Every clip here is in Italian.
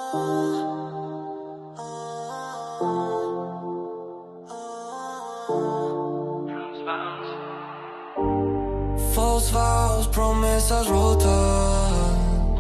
False vows, promesas rotas.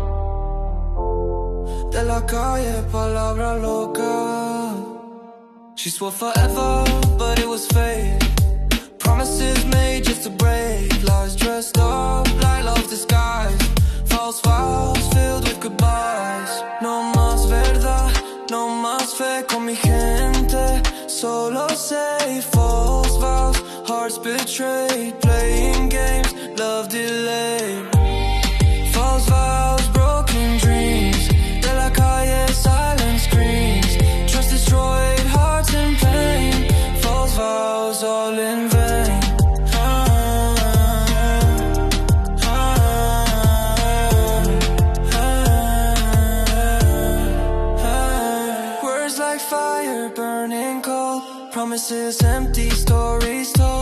De la calle, palabra loca. She swore forever, but it was fake. Promises made just to break. Lies dressed up like love's disguise. False vows filled with goodbyes. No más verdad, no más fe con mi gente. Solo say false vows, hearts betrayed. Playing games, love delayed. False vows, broken dreams. De la calle, silent screams. Trust destroyed, hearts in pain. False vows, all in vain. Words like fire burning cold. Promises empty, stories told.